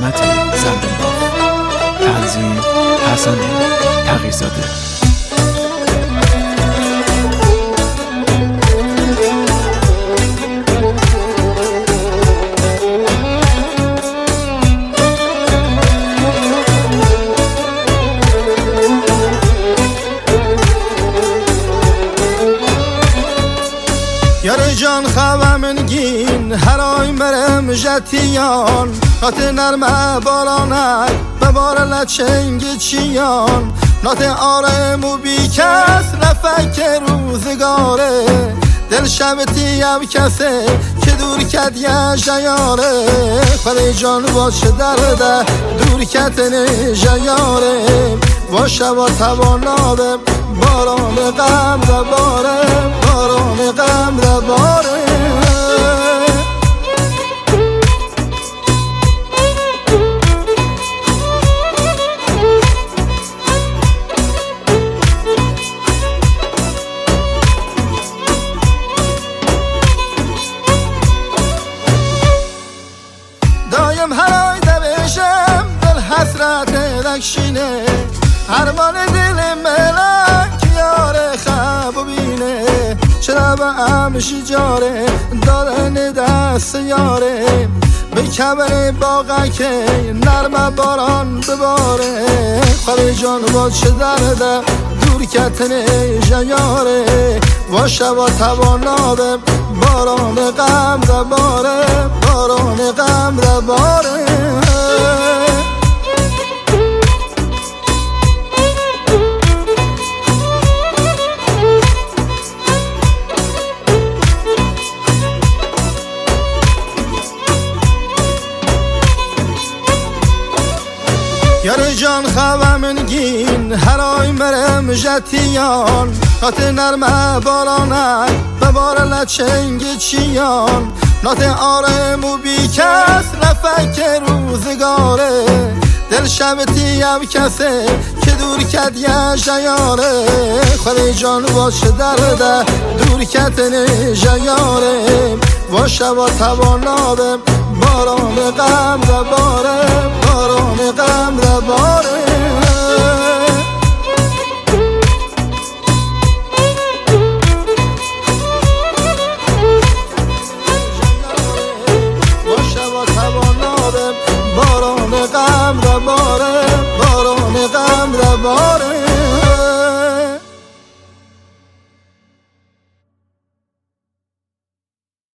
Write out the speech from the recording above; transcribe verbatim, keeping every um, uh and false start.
قسمت زندانباف. تنظیم حسن تقی‌زاده. یار جان خواه منگین هر آی مرم جتیان نات نرمه بارانک ببار لچنگ چیان نات آرم و بی کس نفک روزگاره دل شبتی هم کسه که دور کد یه جیاره خواهی جان باشه درده دور کتن جیاره باشه با توانابه باران غم دباره باران غم دباره دایم هر آی دبشم دل حسرت دکشینه هرمان دل ملک یار خواب و بینه چرا به همشی جاره دادن دست یاره به کبر باغه که نرم باران بباره خواهی جان با چه درده دور کتن جیاره باشه با توانابه باران غم دباره باران غم دباره یار جان خواه منگین هر آی مرم جتیان نات نرمه بارانک ببار لچنگ چیان نات آرم و بی کس نفک روزگاره دل شبتی هم کسه که دور کد یه جیاره خواهی جان باشه درده دور کتن جیاره باشه با توانابه باران غم دباره